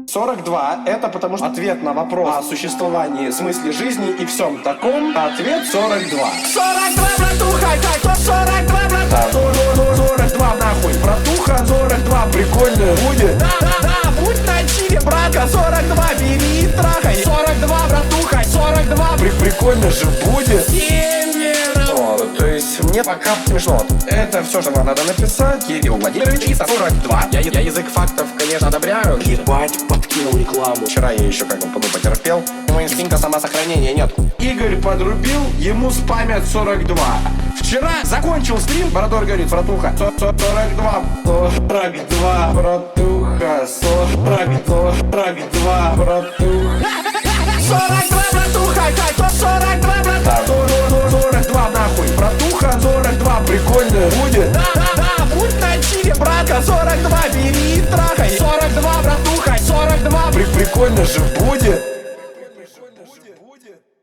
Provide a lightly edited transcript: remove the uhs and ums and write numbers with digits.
42 — это потому что ответ на вопрос о существовании, смысле жизни и всем таком. Ответ 42. 42, братуха, как 42, братуха. 42 нахуй, братуха, 42, прикольно будет. Да, будь на чиле, братка, 42, бери и трахай. 42, братуха, 42, прикольно же будет. То есть мне пока смешно. Это все, что вам надо написать. Кирилл Владимирович, и 42. Я язык фактов, конечно, одобряю. Ебать, подкинул рекламу. Вчера я еще как бы потерпел. Ему инстинкта самосохранения нет. Игорь подрубил, ему спамят 42. Вчера закончил стрим, Бородор говорит, братуха, 42, 42, братуха, 42, братуха. 42, братуха, как 42, братуха. 42 нахуй, братуха, 42, прикольно будет. Да, будь на чиле, братка, 42, бери и трахай. 42, братуха, 42, прикольно же будет.